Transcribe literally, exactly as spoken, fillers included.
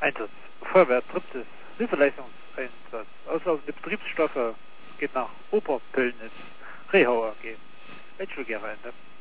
Einsatz. Feuerwehr drittes Hilfeleistungseinsatz. Auslaufende Betriebsstoffe geht nach Oberpöllnitz. Rehau A G. Welche Ende.